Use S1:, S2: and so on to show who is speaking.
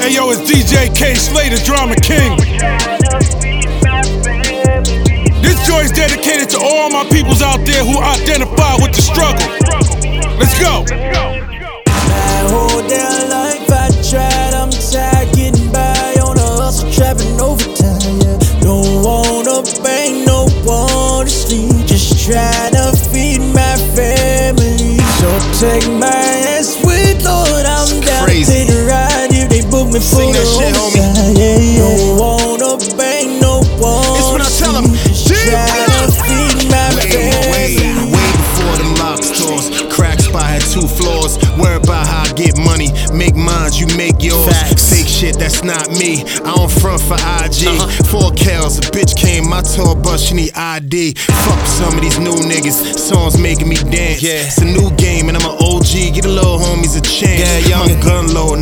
S1: Hey yo, it's DJ K Slay, the Drama King. This joint's dedicated to all my peoples out there who identify with the struggle. Let's go.
S2: My whole damn life I tried, I'm tired getting by on a hustle, trapping overtime, yeah. Don't wanna bang, no one to sleep, just try to feed my family. So take my ass with, Lord, I'm down to take a ride if they book me for the homicide, yeah, yeah. Don't wanna bang, no one.
S3: It's when I tell them,
S2: just try to feed my family.
S3: Way before them lock stores, crack spot had 2 floors. Worry about how I get money, make mines, you make yours.
S2: Facts.
S3: Fake shit, that's not me. I don't front for IG. 4 Kels, a bitch came, my tour bus, she need ID. Fuck some of these new niggas, songs making me dance.
S4: Yeah.
S3: It's a new game and I'm an OG, get a little homies a chance.
S4: Yeah, young
S3: my gun low.